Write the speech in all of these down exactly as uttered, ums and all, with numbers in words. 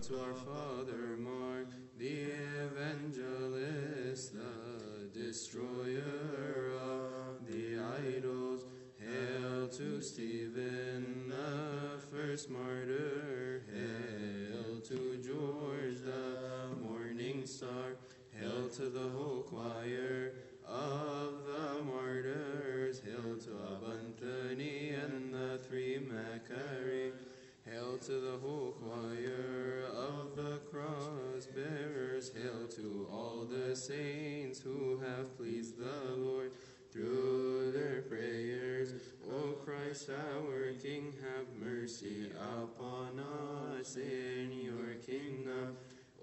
to our father Mark, the evangelist, the destroyer of the idols. Hail to Stephen, the first martyr. Hail to George, the morning star. Hail to the whole choir of the martyrs. Hail to Abanthony and the three Macari. Hail to the whole choir of the cross bearers. Hail to all the saints who have pleased the Lord through their prayers. O Christ our King, have mercy upon us in your kingdom.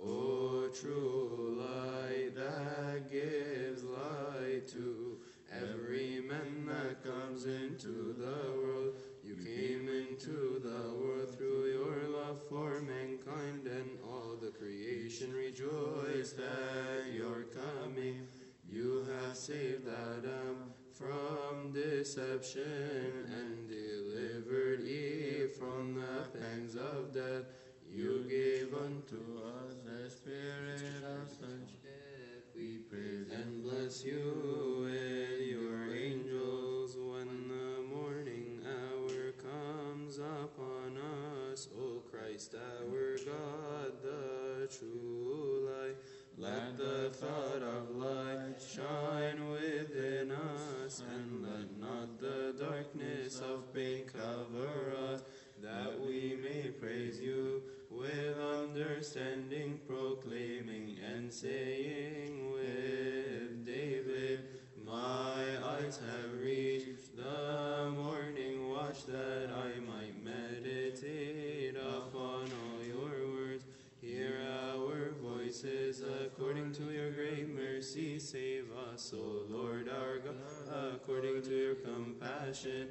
O true light that gives light to every man that comes into the world. You came into the world through your love for mankind, and all the creation rejoiced at your coming. You have saved Adam from deception and delivered Eve from the pangs of death. You gave unto us the spirit of sonship. We praise and bless you with your angels when the morning hour comes upon us. O Christ our God, the true light, let the thought of light shine within us, and let not the darkness of pain cover us, that we may praise you with understanding, proclaiming and saying with David, my eyes have reached the morning watch, that I might meditate upon all your words. Hear our voices according to your great mercy. Save us, O Lord our God, according to your compassion.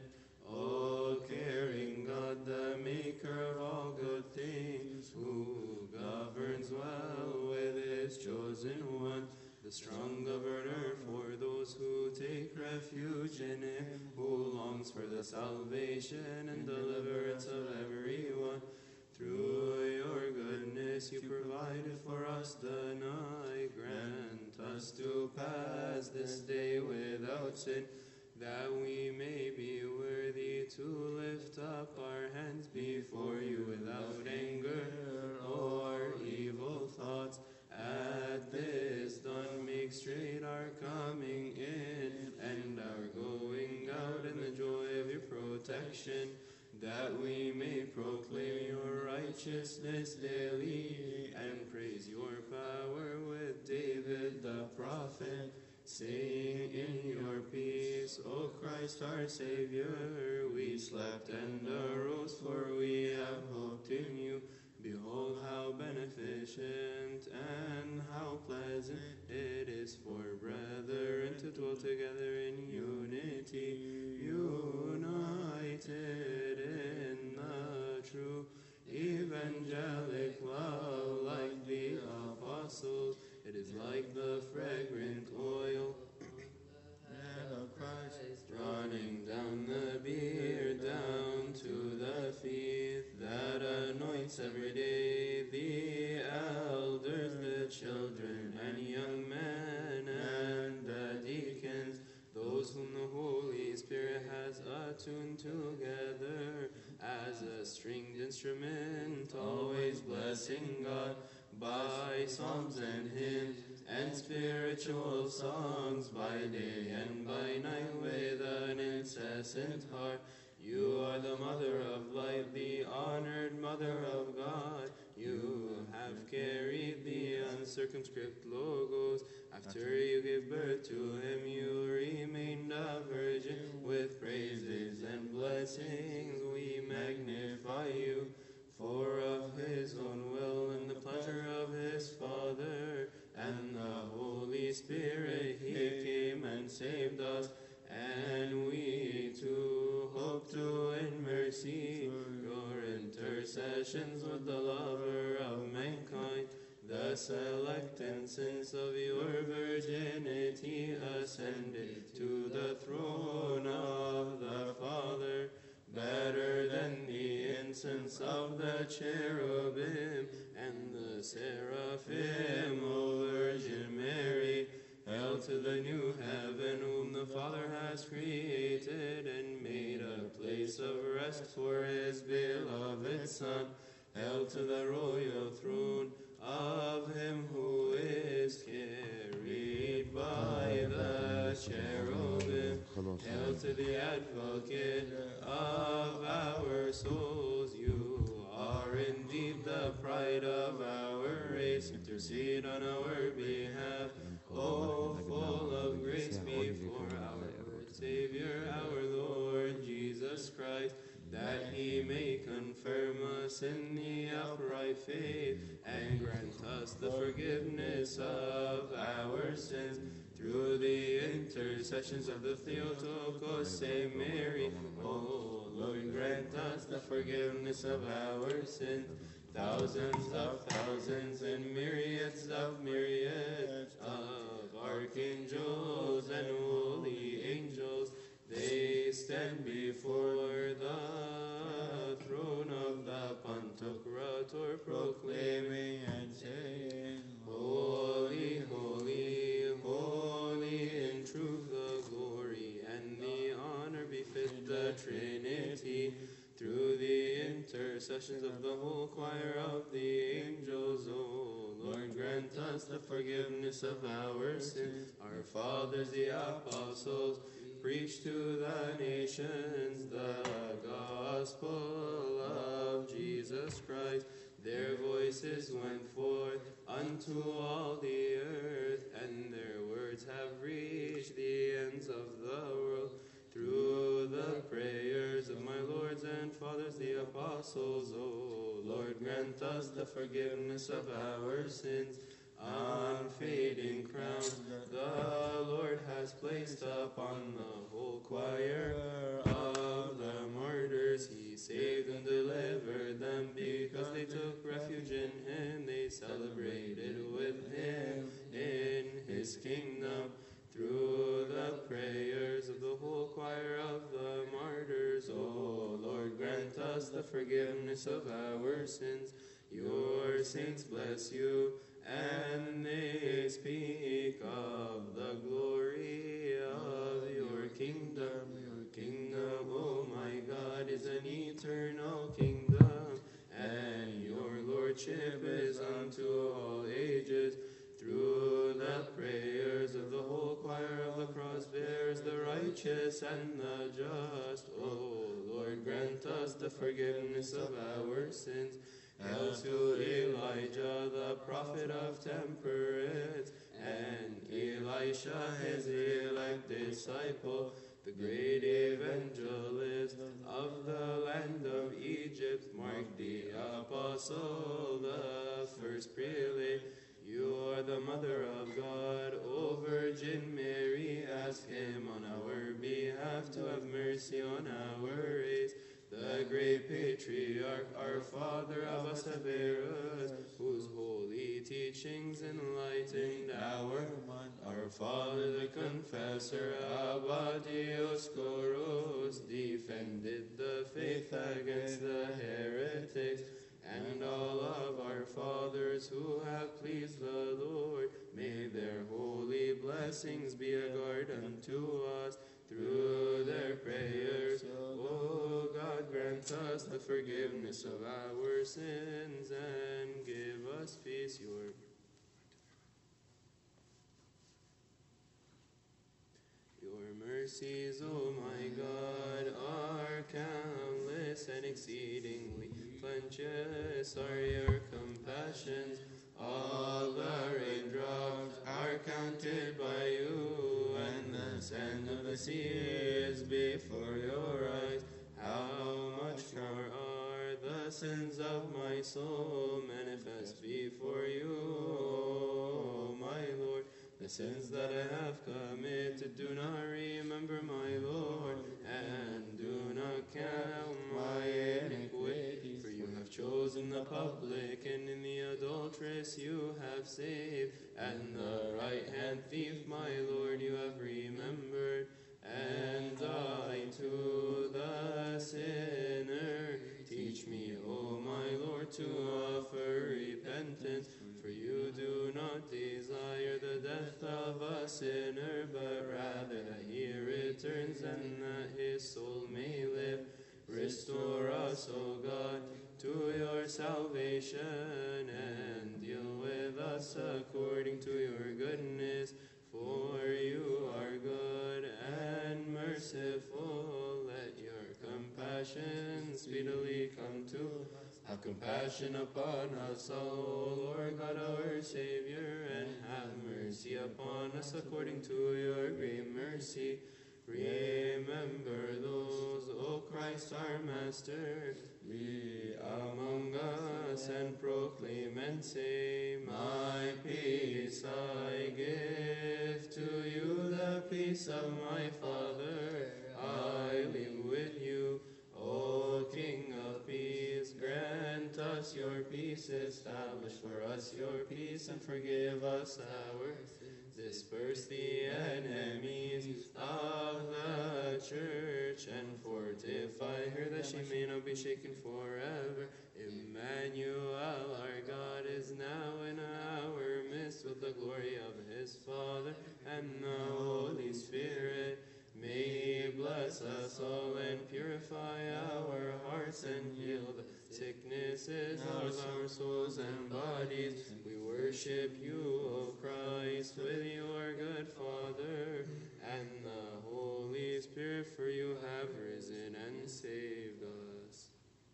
O caring God, the maker of all good things, who governs well with his chosen one, the strong governor for those who take refuge in him, who longs for the salvation and deliverance of everyone. Through your goodness you provided for us the night. Grant us to pass this day without sin, that we may be worthy to lift up our hands before you without anger or evil thoughts. At this dawn make straight our coming in and our going out in the joy of your protection, that we may proclaim your righteousness daily and praise your power with David the prophet, saying in your peace, O Christ our Savior, we slept and arose, for we have hoped in you. Behold how beneficent and how pleasant it is for brethren to dwell together in unity, united in the true evangelic love, like the apostles. It is like the fragrant oil of Christ, running down the beard, down to the feet, that anoints every day the elders, the children and young men, and the deacons, those whom the Holy Spirit has attuned together as a stringed instrument, always blessing God by psalms and hymns and spiritual songs, by day and by night with an incessant heart. You are the mother of light, the honored mother of God. You have carried the uncircumscribed Logos. After you gave birth to him, you remained a virgin. With praises and blessings we magnify you. For of his own will and the pleasure of his Father and the Holy Spirit he came and saved us, and we too hope to in mercy your intercessions with the lover of mankind, the select and since of your virginity ascended to the throne of the Father. better than the incense of the cherubim and the seraphim, O Virgin Mary. Hail to the new heaven, whom the Father has created and made a place of rest for his beloved Son. Hail to the royal throne of him who is carried by the cherubim. Hail to the advocate of our souls. You are indeed the pride of our race. Intercede on our behalf, O full of grace, before our Lord, Savior, our Lord Jesus Christ, that he may confirm us in the upright faith and grant us the forgiveness of our sins through the intercessions of the Theotokos, Saint Mary. O Lord, grant us the forgiveness of our sins. Thousands of thousands and myriads of myriads of archangels and holy angels, they stand before the throne of the Pantocrator, proclaiming and saying, Holy, holy, holy, in truth the glory and the honor befit the Trinity. Through the intercessions of the whole choir of the angels, O Lord, grant us the forgiveness of our sins. Our fathers, the apostles, preached to the nations the gospel of Jesus Christ. Their voices went forth unto all the earth, and their words have reached the ends of the world. Through the prayers of my lords and fathers, the apostles, O Lord, grant us the forgiveness of our sins. Unfading crown the Lord has placed upon the whole choir of the martyrs. He saved and delivered them because they took refuge in him. They celebrated with him in his kingdom. Through the prayers of the whole choir of the martyrs, O Lord, grant us the forgiveness of our sins. Your saints bless you, and they speak of the glory of your kingdom. Your kingdom, O my God, is an eternal kingdom, and your lordship is unto all ages. Through the prayers of the whole choir of the cross bears, the righteous and the just, O Lord, grant us the forgiveness of our sins. Hail to Elijah, the prophet of temperance, and Elisha, his elect disciple, the great evangelist of the land of Egypt, Mark the apostle, the first prelate. You are the mother of God, O Virgin Mary. Ask him on our behalf to have mercy on our race. The great patriarch, our father Abba Severus, whose holy teachings enlightened our mind. Our father, the confessor, Abba Dioscorus, defended the faith against the heretics. And all of our fathers who have pleased the Lord, may their holy blessings be a guard unto us through their prayers. O God, grant us the forgiveness of our sins and give us peace. Your Your mercies, O my God, are countless and exceedingly plenteous are your compassions. All the raindrops are counted by you, and the sand of the sea is before your eyes. How much more are the sins of my soul manifest before you, O my Lord? The sins that I have committed, do not remember, my Lord, and do not count my iniquity. For you have chosen the publican, and the adulteress you have saved, and the right-hand thief, my Lord, you have remembered. and I to the sinner. Teach me, O my Lord, to offer repentance, for you do not desire the death of a sinner, but rather that he returns and that his soul may live. Restore us, O God, to your salvation, and deal with us according to your goodness, for you are good and merciful. Let your compassion speedily come to us. Have compassion upon us, O Lord God our Savior, and have mercy upon us according to your great mercy. Remember those, O Christ our Master, be among us and proclaim and say, my peace I give to you, the peace of my Father I leave with you. O King of peace, grant us your peace, establish for us your peace, and forgive us our sins. Disperse the enemies of the church, and fortify her that she may not be shaken forever. Emmanuel, our God, is now in our midst with the glory of his Father and the Holy Spirit. May he bless us all and purify our hearts and heal the sicknesses of our souls and bodies. We worship you, O Christ, with your good Father and the Holy Spirit, for you have risen and saved us.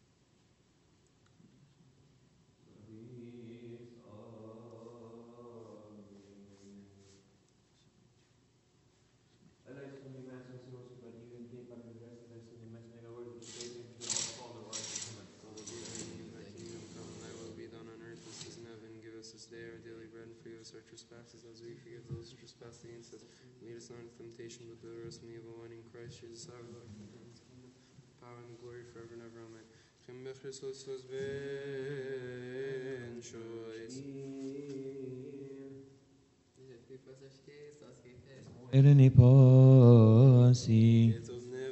Our daily bread, and forgive us our trespasses as we forgive those who trespass against us. Lead us not into temptation, but deliver us from the evil one. In Christ Jesus our Lord, power and glory forever and ever. Amen. Irene pasi.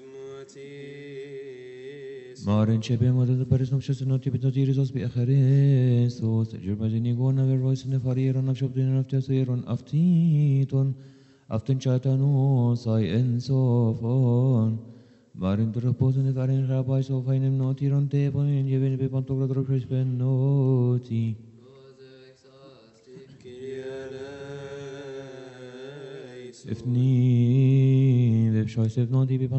Maren chebe model the Paris of Chester not to be Rizos be a Christos, Germany gona ver voice in the Farier on of dinner of Tesser on Aftiton, Afton Chatano, Sai and so on. Maren to repose in the Farin rabbis of Einem not here on table and given a pantograph of Crispin noti. If need, if choice if not, be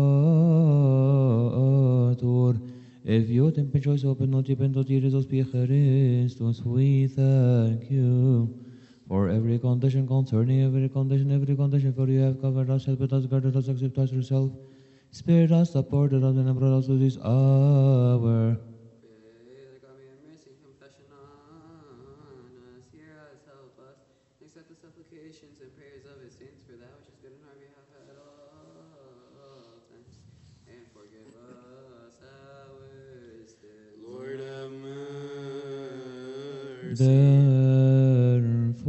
pantocrator. If you temper choice open, not depend on Jesus be Christus, we thank you for every condition concerning every condition, every condition, for you have covered us, helped us, guarded us, accepted us yourself, spared us, supported us, and brought us to this hour. Accept the supplications and prayers of his saints for that which is good in our behalf at all times, and forgive us our sins. Lord have mercy.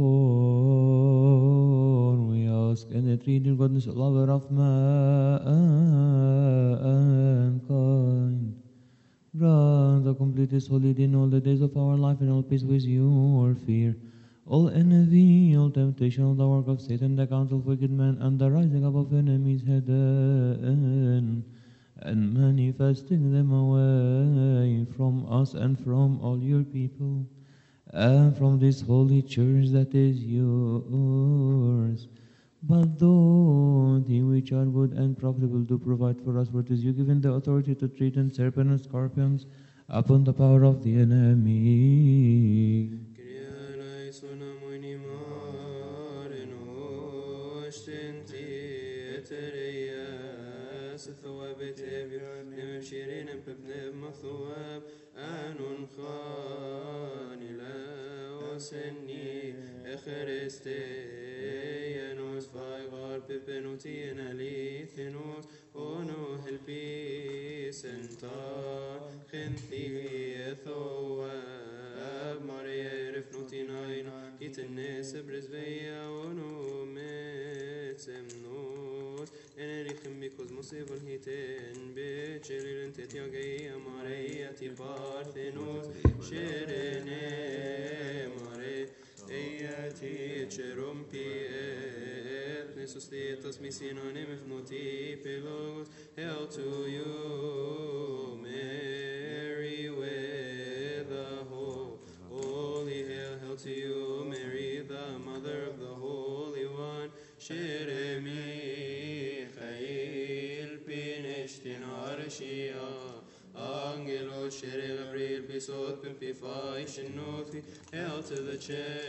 Therefore, we ask and entreat the goodness, lover of mankind, grant the completest holiday in all the days of our life, and all peace with your fear. All envy, all temptation, all the work of Satan, the counsel of wicked men, and the rising up of enemies hidden, and manifesting them away from us and from all your people, and from this holy church that is yours. But those which are good and profitable to provide for us what is you given the authority to treat and serpents and scorpions upon the power of the enemy. ثواب تابر نمر شيرين ببنب مثواب آنون خان لأوسني إخرستيانوس فايغار ببنوتين أليثنوس أونو هلبيس انتا خنثي ثواب ماريا رفنوتين عينا يتنس برزبيا أونو متسمنوس إنني Civil hitin Bichilin Tetiagay Maria Tiparthenus Shirene Mare Eati Cherumpi Nesus Thetas Missinonim Ifnoti Pelogos. Hail to you, Mary, with the whole holy. Hail, hail to you, Mary, the Mother of the Holy One. Shire Michael Pineshtin Arshia Angelo Shire Gabriel Bisot Pimpify Shinothi. Hail to the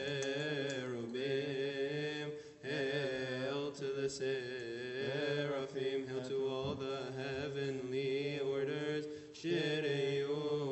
cherubim, hail to the seraphim, hail to all the heavenly orders. Shireu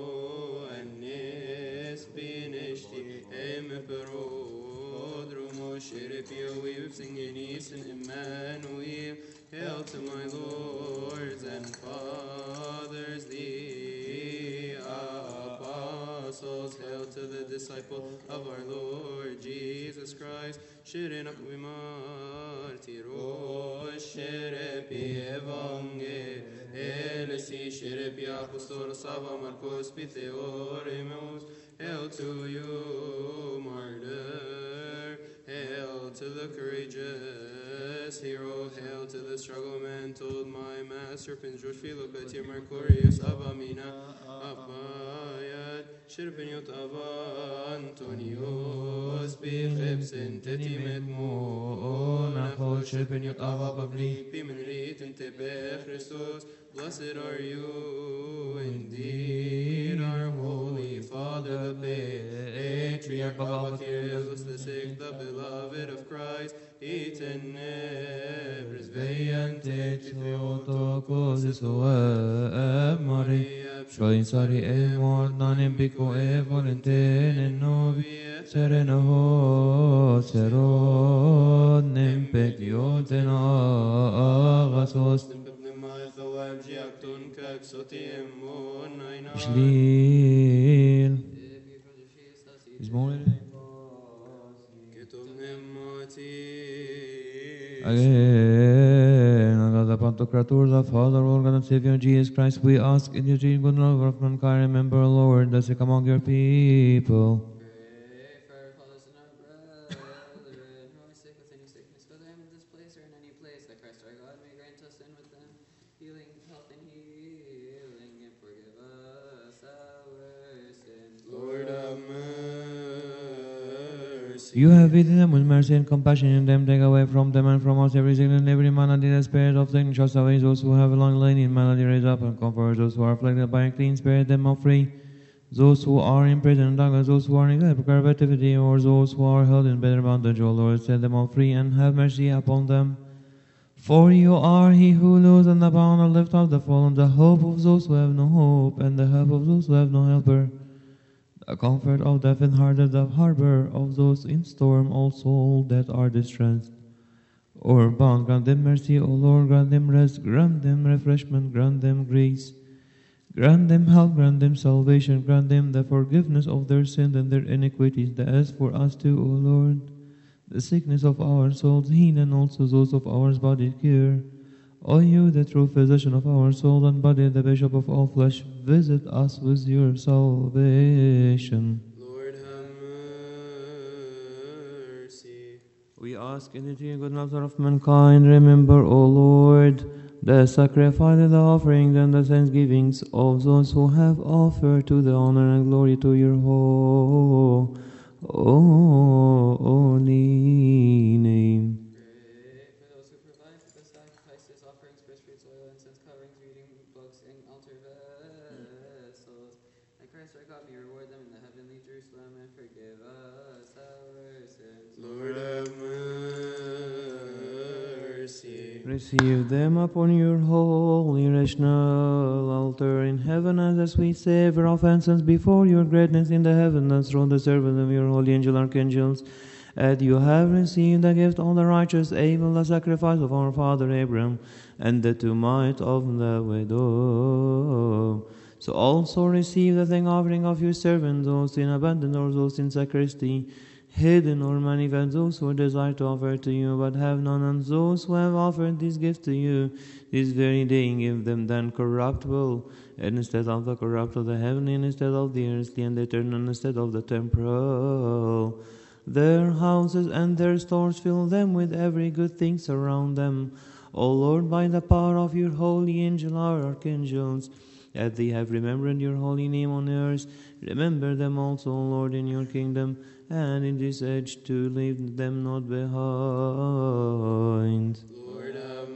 Anis Binishti Emperodromo Shirepio. We sing in East and Emmanuel. Hail to my lords and fathers, the apostles. Hail to the disciple of our Lord Jesus Christ. Shirin Akvimartiro Shirepi Evangelisi Shirepi Apostolos Sava Marcos Pitheoremus. Hail to you, martyr. Hail to the courageous hero. Hail to the struggle man told my master Prince George Philip Betir Mercurius Abamina Apayat Shirpiniot Ava Antonios Bichepsen Tetimet Monachol Shirpiniot Ava Pavli Pimenrit and Tebe Christos. Blessed are you indeed, our Holy Father, the Patriarch of Jesus, the sick, the beloved of Christ. Iten nebres veiante Theotokos Isoe Maria Shoinsari e mornanim pico e volentene novi sereno seron nempecioten agasos Shlil is more again, God the Pantocrator, the Father, Lord God and Savior Jesus Christ, we ask in your good and love of mankind, remember, Lord, the sick among your people. Pray for our fathers and our brethren who are sick with any sickness, whether in this place or in any place, that Christ our God may grant us in with them healing, health, and healing, and forgive us our sins. Lord have mercy. You have visited them with mercy and compassion in them, take away from them and from us every sickness and every malady, the spirit of sickness, just away those who have long lain in malady, raise up and comfort those who are afflicted by a clean spirit, them are free. Those who are in prison and darkness, those who are in captivity, or those who are held in better bondage, O Lord, set them all free and have mercy upon them. For you are he who loosens the bound and lift up the fallen, the hope of those who have no hope, and the help of those who have no helper. The comfort of the faint-hearted, the harbor of those in storm, all souls that are distressed or bound. Grant them mercy, O Lord, grant them rest, grant them refreshment, grant them grace. Grant them help, grant them salvation, grant them the forgiveness of their sins and their iniquities. As for us too, O Lord, the sickness of our souls heal, and also those of our body cure. O you, the true physician of our soul and body, the bishop of all flesh, visit us with your salvation. Lord have mercy. We ask in the good mother of mankind, remember, O Lord, the sacrifices, the offerings, and the thanksgivings of those who have offered to the honor and glory to your whole holy name. Pray for those who provide the sacrifices, offerings, first fruits, oil, incense, coverings, reading books, and altar vessels. And Christ our God may reward them in the heavenly Jerusalem and forgive us our sins. Lord have mercy. Receive them upon your holy rational altar in heaven as a sweet savor of incense before your greatness in the heavens through the servants of your holy angel archangels. And you have received the gift of the righteous Abel, the sacrifice of our father Abraham, and the two mite of the widow. So also receive the thank offering of your servants, those in abundance or those in sacristy. hidden or manifest, those who desire to offer to you but have none, and those who have offered this gift to you this very day, give them then corruptible, and instead of the corruptible, the heavenly, and instead of the earthly and the eternal, and instead of the temporal. Their houses and their stores, fill them with every good thing, surround them. O Lord, by the power of your holy angel, our archangels, as they have remembered your holy name on earth, remember them also, O Lord, in your kingdom, and in this age to leave them not behind. Lord have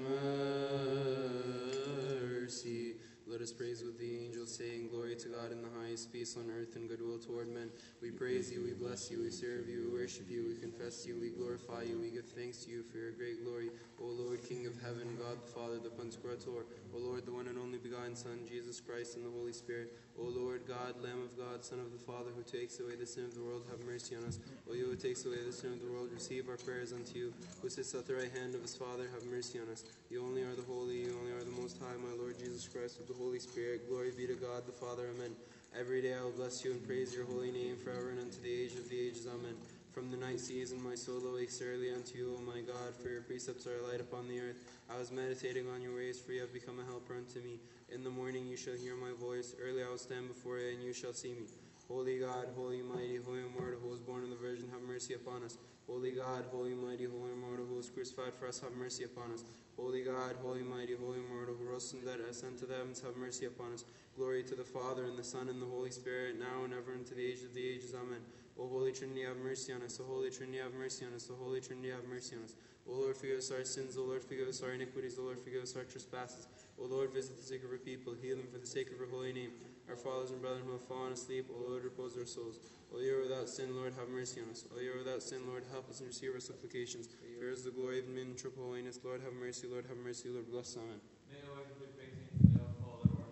mercy. Let us praise with the angels, saying, Glory to God in the highest, peace on earth, and goodwill toward men. We praise you, we bless you, we serve you, we worship you, we confess you, we glorify you, we give thanks to you for your great glory. O Lord, King of heaven, God the Father, the Pantocrator, O Lord, the one and only begotten Son, Jesus Christ, and the Holy Spirit. O Lord God, Lamb of God, Son of the Father, who takes away the sin of the world, have mercy on us. O you who takes away the sin of the world, receive our prayers unto you. Who sits at the right hand of his Father, have mercy on us. You only are the holy, you only are the most high, my Lord Jesus Christ, with the Holy Spirit. Glory be to God the Father, amen. Every day I will bless you and praise your holy name forever and unto the age of the ages, amen. From the night season my soul awakes early unto you, O my God, for your precepts are a light upon the earth. I was meditating on your ways, for you have become a helper unto me. In the morning you shall hear my voice, early I will stand before you, and you shall see me. Holy God, holy mighty, holy immortal, who was born of the Virgin, have mercy upon us. Holy God, holy mighty, holy immortal, who was crucified for us, have mercy upon us. Holy God, holy mighty, holy immortal, who rose from the dead, ascended to the heavens, have mercy upon us. Glory to the Father, and the Son, and the Holy Spirit, now and ever, unto the age of the ages, amen. O Holy Trinity, have mercy on us. O Holy Trinity, have mercy on us. O Holy Trinity, have mercy on us. O Lord, forgive us our sins. O Lord, forgive us our iniquities. O Lord, forgive us our trespasses. O Lord, visit the sick of your people. Heal them for the sake of your holy name. Our fathers and brethren who have fallen asleep, O Lord, repose their souls. O you are without sin, Lord, have mercy on us. O you are without sin, Lord, help us and receive our supplications. For yours is the glory of the in triple holiness. Lord, have mercy. Lord, have mercy. Lord, bless. Amen. May the Lord be praised to the Father, Lord,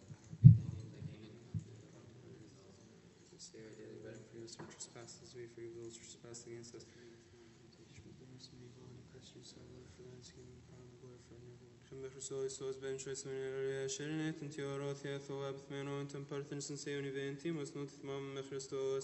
Say our daily bread and forgive us our trespasses, we forgive those who trespass against us. Christos ben Shresmene Sherenet and Theorothia Thoab Thmeno and Tempertins and Seoni Ventimus not Mam Christos.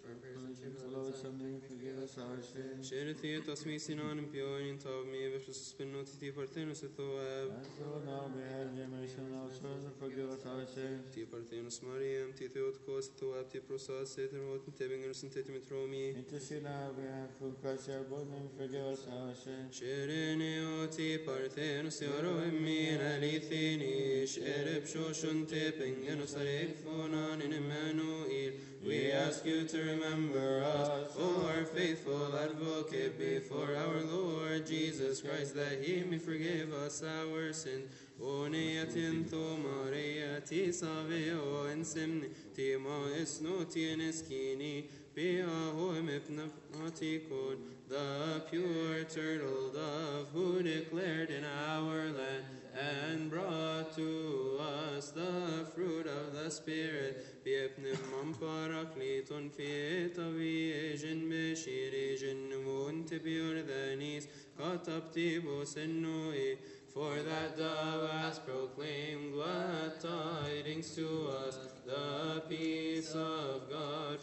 forgive us our sins. Sherethiatos me sinon and Pioin Tav me versus Spinotiti Parthenos Thoab. And so now we have the mercy on our souls and forgive us our sins. Ti Parthenos Mariam, Ti Theotokos, Thoab, Ti Prosas, Satan, Rotten, Tebingers, and Tetimetromi. Intercede now we have for Christ our God, and forgive us our sins. Shereneoti Parthenos Theoroimi Alithini, Shereb Shoshun Tepingenos Arekfonan in Emmanuel. We ask you to remember us, O our faithful advocate, before our Lord Jesus Christ, that he may forgive us our sins. O neatin to Maria ti saveo en semni ti ma esnoti en eskini pia hoem epnatikon, the pure turtle dove who declared in our land and brought to us the fruit of the Spirit. Biepnim parakliton fieta vision beshirigen muntibior danis kataptibos ennoi. For that dove has proclaimed glad tidings to us, the peace of God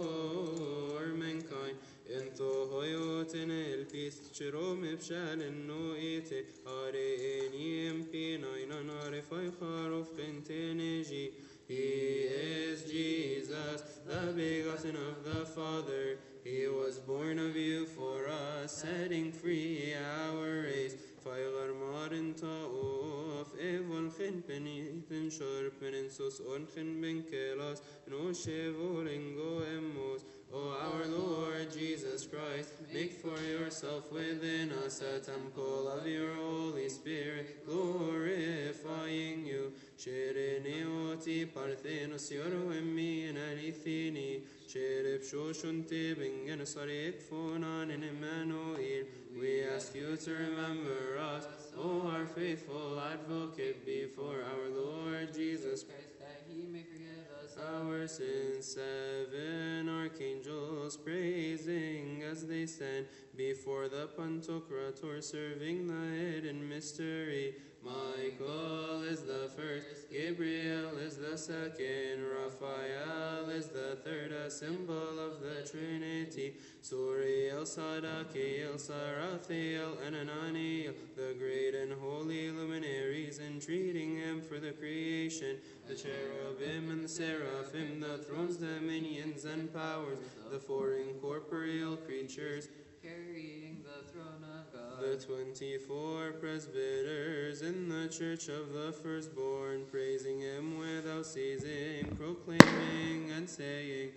for mankind. Ento hoyoten el pis chirom ipshal noite are eniem pinainan are faycharof kenteneji. He is Jesus, the begotten of the Father. He was born of you for us, setting free our race. Feigar marin ta'of evon chin penithin sharp penensos on chin benkelas no shevolingo emos. O our Lord Jesus Christ, make for yourself within us a temple of your Holy Spirit, glorifying you. Shereneoti parthenos yoroemi in alithini, Shereb shoshun tibing and sarik fonan in Emmanuel. We ask you to remember us, O our faithful advocate, before our Lord Jesus Christ, that he may forgive us our sins. Seven archangels praising as they stand before the Pantocrator, serving the hidden mystery. Michael is the first, Gabriel is the second, Raphael is the third, the symbol of the Trinity. Suriel, Sadakiel, Sarathiel, and Ananiel, the great and holy luminaries, entreating him for the creation, the cherubim and the seraphim, the thrones, dominions, and powers, the four incorporeal creatures, carrying the throne of God. the twenty-four presbyters in the church of the firstborn, praising him without ceasing, proclaiming and saying,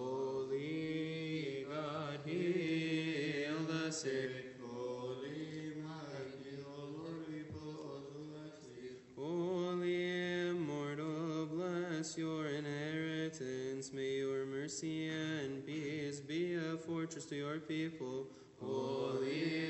Holy God, heal the sick. Holy, mighty, O Lord, we both asleep. Holy, immortal, bless your inheritance. May your mercy and peace be a fortress to your people. Holy,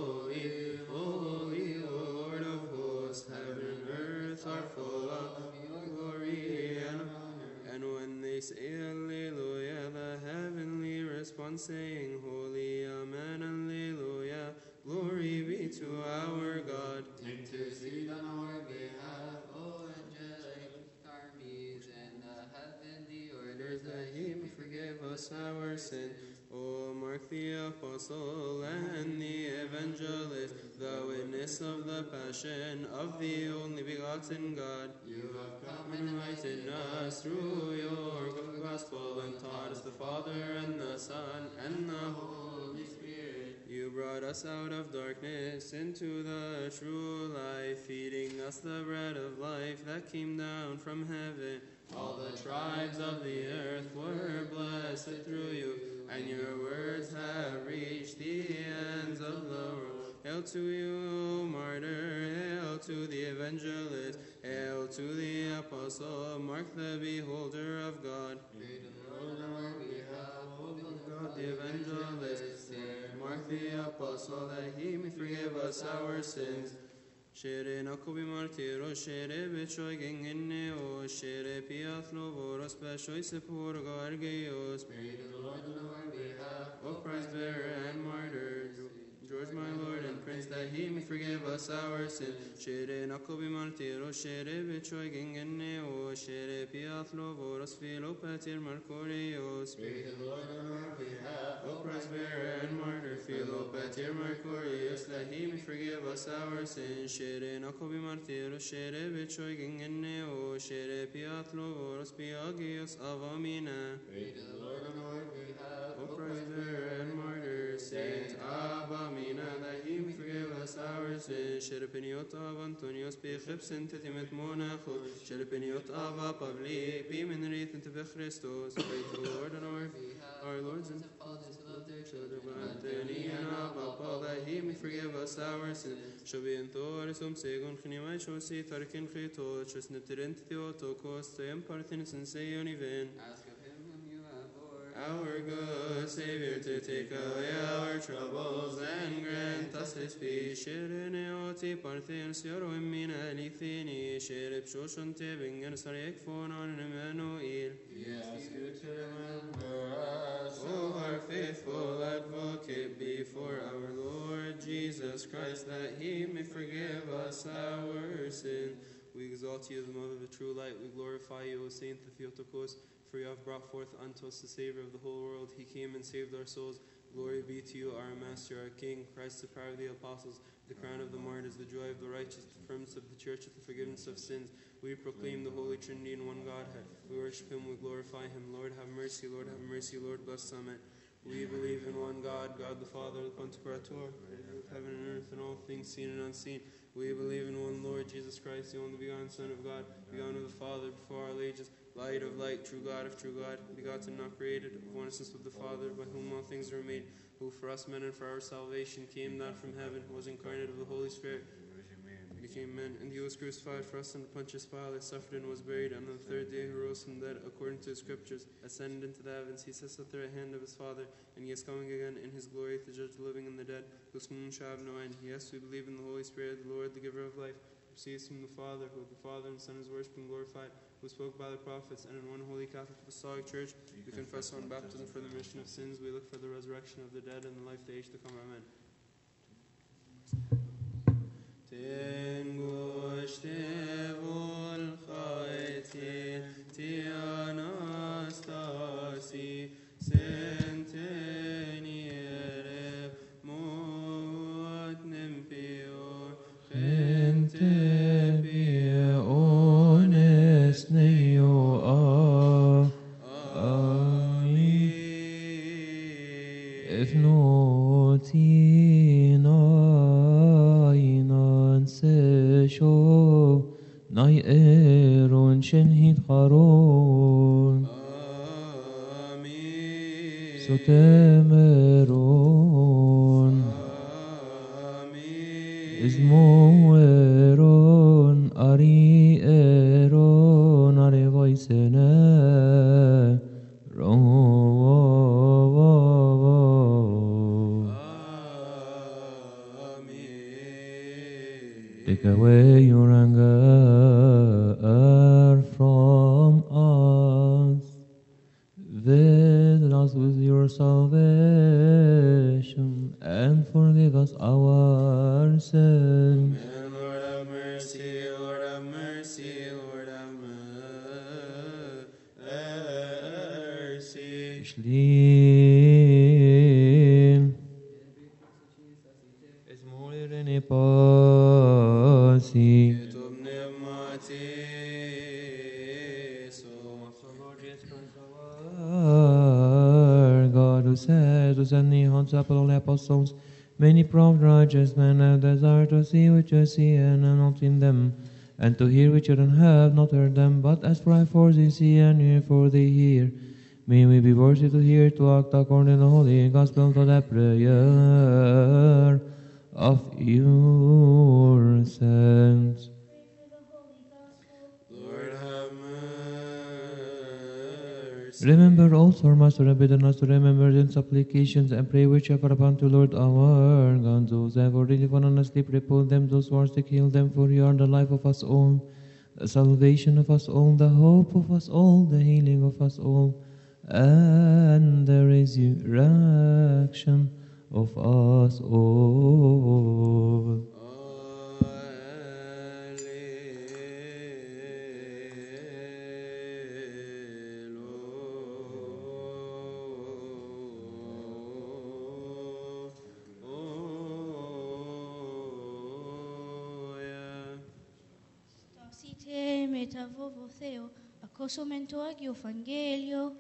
holy, holy, O Lord of hosts, heaven and earth are full of your glory and honor. And when they say Alleluia, the heavenly response saying, Holy, Amen, Alleluia, glory be to our God. Intercede on our behalf, O angelic armies, and the heavenly orders, That he may forgive us our sins. O Mark the Apostle and the Evangelist, the witness of the passion of the only begotten God, you have come and enlightened us through your good gospel, and taught us the Father and the Son and the Holy Spirit. You brought us out of darkness into the true light, feeding us the bread of life that came down from heaven. All the tribes of the earth were blessed through you, and your words have reached the ends of the world. Hail to you, O martyr, hail to the evangelist, hail to the apostle, Mark the beholder of God. Great Lord, on our behalf, O God the evangelist, Mark the apostle, that he may forgive us our sins. Shere nakobi martiro, shere bechoy gengeneo, shere piathlo voros beshoy sepur gargeos. Pray to the Lord on our behalf, O Christ bearer and martyr, George my Lord and Prince, that he may forgive us our sins. Shere nakobi martiro, shere bechoy gengeneo, shere piathlo voros filo patir marcorios. pray to the Lord on our behalf, O Christ bearer and martyr, Philo patir marcorius, that he may forgive us our sins. Shere nakobi martiro, shere bechoy gengeneo, shere piathlo voros piagios avamina. pray to the Lord on our behalf, O Christ bearer and martyr, Saint Avamina, that he may forgive us our sins. Shere peniot av Antonios pichip sintetimet monacho, shere peniot ava Pavli, pimen rithent of Christos. Pray to the Lord on our behalf, our Lord's and fathers who love their children, children, Anthony and Abba, Paul, that he may forgive us our sins. Shobi and Thoris, um segon, Chnimai, Shosi, Tarkin, Chito, Chesnipterent, Theotokos, the Emparthins, and Seyon even. ask of him whom you have borne. Our good Savior, to take away our troubles and grant us his peace. Shireneoti Parthians, Yoroimina, Lithini, Shirip Shoshon Tebing, and Sarek Fonon, and Emmanuel. We ask you to remember us, O our faithful advocate before our Lord Jesus Christ, that he may forgive us our sin. We exalt you, the mother of the true light. We glorify you, O Saint Theotokos, for you have brought forth unto us the Savior of the whole world. He came and saved our souls. Glory be to you, our Master, our King, Christ, the power of the apostles, the crown of the martyrs, the joy of the righteous, the firmness of the church, the forgiveness of sins. We proclaim the Holy Trinity in one Godhead. We worship him, we glorify him. Lord, have mercy, Lord, have mercy, Lord, bless Summit. We believe in one God, God the Father, the Pantocrator, creator of heaven and earth and all things seen and unseen. We believe in one Lord Jesus Christ, the only begotten Son of God, begotten of the Father before all ages, light of light, true God of true God, begotten, not created, of one essence with the Father, by whom all things were made, who for us men and for our salvation came down from heaven, was incarnate of the Holy Spirit, became man, and he was crucified for us under Pontius Pilate, suffered and was buried, and on the third day he rose from the dead, according to the Scriptures, ascended into the heavens. He sits at the right hand of his Father, and he is coming again in his glory to judge the living and the dead, whose kingdom shall have no end. Yes, we believe in the Holy Spirit, the Lord, the giver of life, who proceeds from the Father, who the Father and Son is worshipped and glorified, who spoke by the prophets, and in one holy Catholic Apostolic Church, we confess one baptism for the remission of sins. We look for the resurrection of the dead and the life of the age to come. Amen. Tengushte vol khaiti ti anastasi If notinainen se sho nai eron shen hit haron Amen. sotemeron Amen. izmoeron ari eron are voisene ro Take away your anger from us. Visit us with your salvation and forgive us our sins. And Lord have mercy, Lord have mercy, Lord have mercy. Shlim. Es morir en pasi. Tub pneumatiso. Our God who said to send the hands up all the apostles, many proud righteous men have desire to see which you see and have not seen them, and to hear which you don't have not heard them, but as for I for they see and hear for they hear. May we be worthy to hear, to act according to the holy gospel, to the prayer of your saints. Lord have mercy. Remember also our Master and bidden us to remember the supplications and pray which offer upon to Lord our God. Those who have already fallen asleep, repose them. Those who are sick, heal them. For you are the life of us all, the salvation of us all, the hope of us all, the healing of us all, and the resurrection of us all. Stasite metavovo Theo, accosumento ag Evangelio.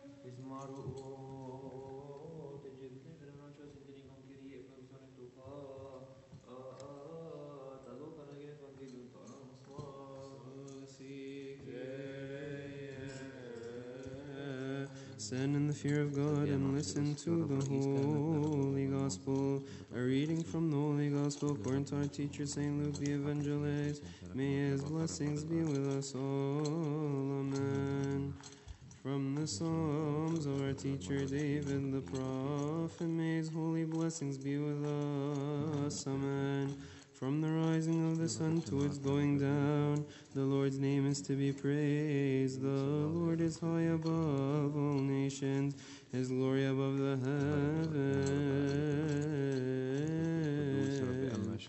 Stand in the fear of God and listen to the Holy Gospel. A reading from the Holy Gospel according to our teacher Saint Luke the Evangelist. May his blessings be with us all. Amen. From the Psalms of our teacher David the prophet, may his holy blessings be with us. Amen. From the rising of the sun to its going down, the Lord's name is to be praised. The Lord is high above all nations, his glory above the heavens.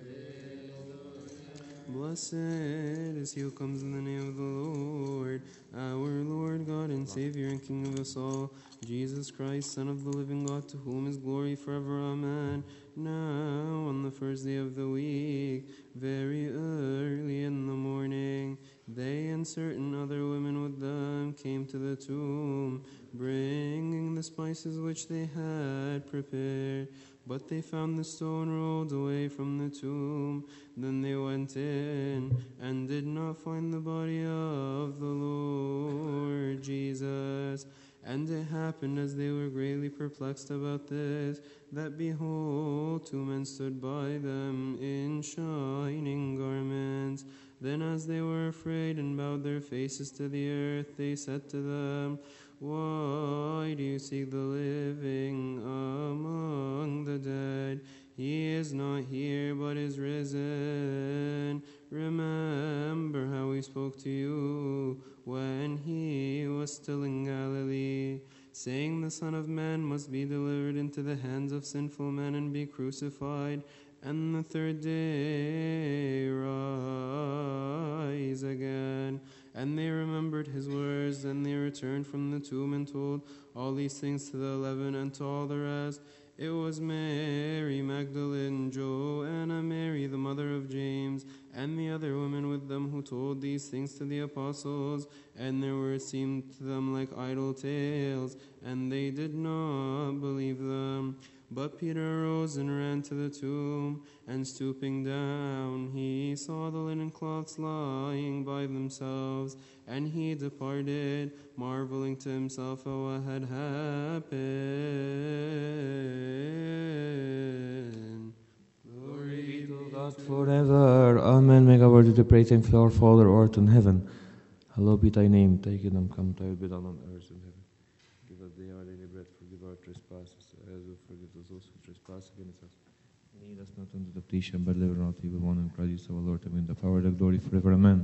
Blessed is he who comes in the name of the Lord, our Lord God and Savior and King of us all, Jesus Christ, Son of the living God, to whom is glory forever. Amen. Now, on the first day of the week, very early in the morning, they and certain other women with them came to the tomb, bringing the spices which they had prepared. But they found the stone rolled away from the tomb. Then they went in and did not find the body of the Lord Jesus. And it happened, as they were greatly perplexed about this, that behold, two men stood by them in shining garments. Then as they were afraid and bowed their faces to the earth, they said to them, Why do you seek the living among the dead? He is not here, but is risen. Remember how he spoke to you when he was still in Galilee, saying, The Son of Man must be delivered into the hands of sinful men and be crucified, and the third day rise again. And they remembered his words, and they returned from the tomb and told all these things to the eleven and to all the rest. It was Mary Magdalene, Joanna, Mary the mother of James, and the other women with them who told these things to the apostles. And their words seemed to them like idle tales, and they did not believe them. But Peter rose and ran to the tomb, and stooping down, he saw the linen cloths lying by themselves, and he departed, marveling to himself at what had happened. Glory be to God Forever. Amen. Make our word to pray, thank our Father who art in heaven. Hallowed be thy name. Thy kingdom come, thy will be done on earth and heaven. Give us daily our daily bread, forgive our trespasses, as we forgive those who trespass against us. Lead us not into temptation, but deliver us from evil one, in Christ Jesus our Lord. Amen. The power and the glory forever. Amen.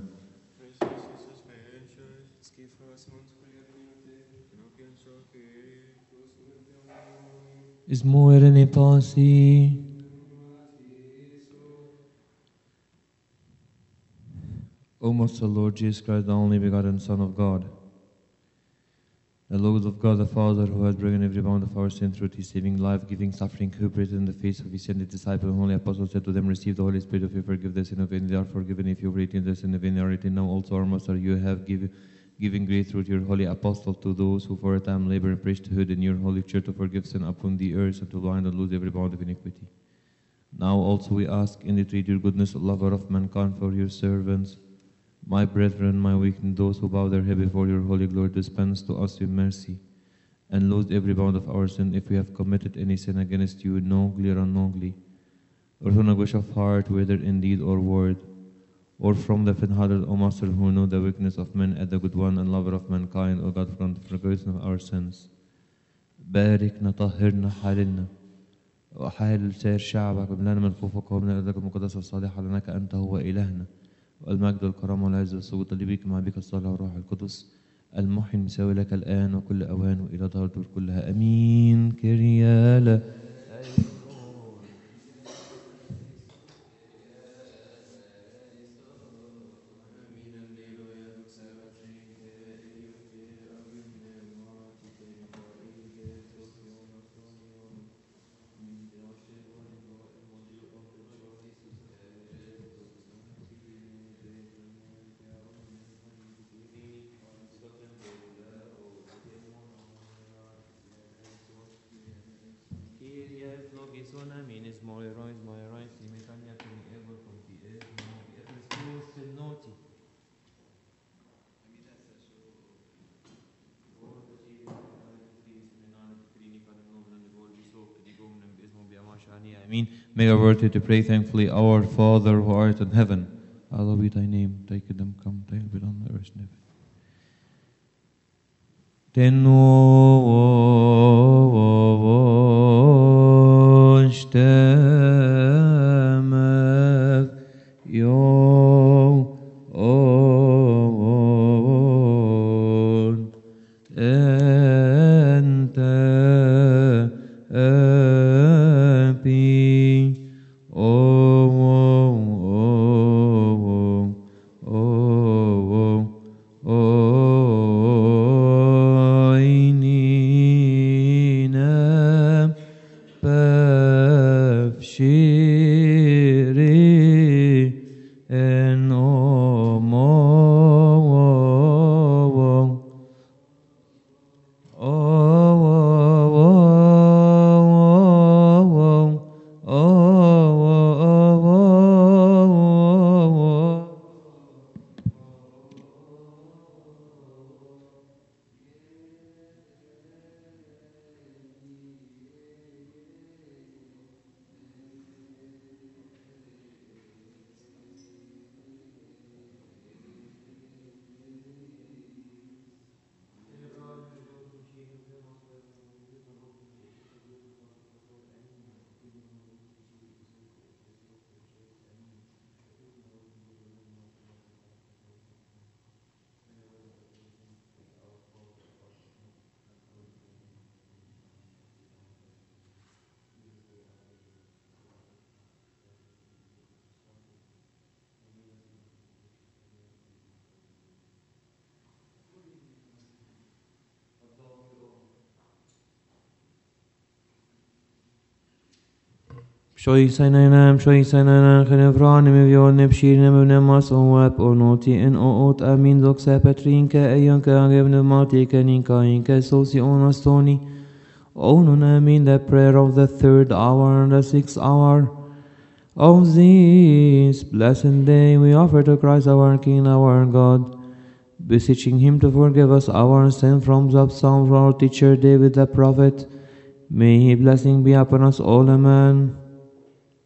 Is more than a pasi. O most Lord Jesus Christ, the only begotten Son of God, the Lord of God, the Father, who has broken every bound of our sin through his saving, life-giving suffering, who breathed in the face of his sent disciple and holy apostle, said to them, receive the Holy Spirit. If you forgive the sin of any, they are forgiven. If you retain the sin of any, are retained. Now also, our Master, you have give, given grace through your holy apostle to those who for a time labor in priesthood in your holy church to forgive sin upon the earth and to blind and lose every bound of iniquity. Now also we ask and entreat your goodness, lover of mankind, for your servants, my brethren, my weakness, those who bow their head before your holy glory, dispense to us your mercy, and lose every bound of our sin if we have committed any sin against you, knowingly or unknowingly, or through anguish of heart, whether in deed or word, or from the faint-hearted, O Master, who know the weakness of men, and the good one and lover of mankind, O God, grant the forgiveness of our sins. باركنا طهرنا حالنا وحال سائر شعبك وملنا من خوفك ومن أرضك المقدسة الصالحة لأنك أنت هو إلهنا والمجد والكرامة والعز والسجود لبيك مع بك الصالح والروح القدس المحي المساوي لك الآن وكل أوان وإلى دار الدور كلها أمين. كريالا May our worthy to pray thankfully, our Father who art in heaven, hallowed be thy name, thy kingdom come, thy will be done on earth and heaven. Tenuvashtemef yon ente Shoy sainanam, shoy sainanan, genevranim, evjonim, pshirnim, evnemas, onweb, onoti, en oot, amin, doxa, petrinke, ejanke, angevne, matike, ninka, inke, sosi, onastoni, O nun amin, the prayer of the third hour and the sixth hour of this blessed day, we offer to Christ our King and our God, beseeching him to forgive us our sin from the psalm of our teacher David the prophet. May his blessing be upon us all, amen.